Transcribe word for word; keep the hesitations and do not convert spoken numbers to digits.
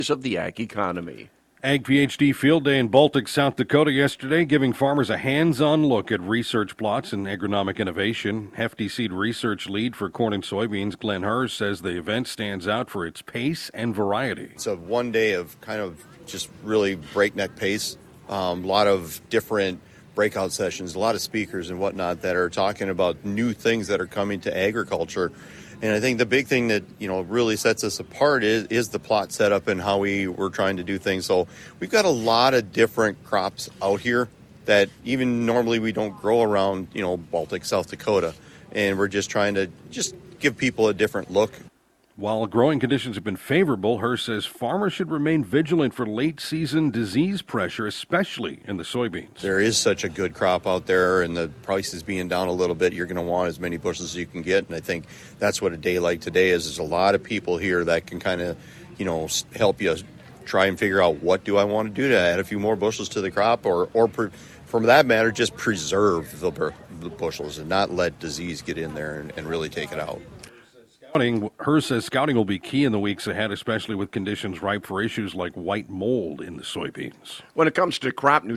of the ag economy. Ag PhD Field Day in Baltic, South Dakota yesterday, giving farmers a hands-on look at research plots and agronomic innovation. Hefty Seed Research Lead for corn and soybeans, Glenn Hers, says the event stands out for its pace and variety. It's a one day of kind of just really breakneck pace. Um, a lot of different breakout sessions, a lot of speakers and whatnot that are talking about new things that are coming to agriculture. And I think the big thing that, you know, really sets us apart is, is the plot setup and how we were trying to do things. So we've got a lot of different crops out here that even normally we don't grow around, you know, Baltic, South Dakota. And we're just trying to just give people a different look. While growing conditions have been favorable, Hers says farmers should remain vigilant for late-season disease pressure, especially in the soybeans. There is such a good crop out there, and the prices being down a little bit, you're going to want as many bushels as you can get. And I think that's what a day like today is. There's a lot of people here that can kind of, you know, help you try and figure out what do I want to do to add a few more bushels to the crop, or, or per, from that matter, just preserve the, the bushels and not let disease get in there and, and really take it out. Hers says scouting will be key in the weeks ahead, especially with conditions ripe for issues like white mold in the soybeans. When it comes to crop nutrition,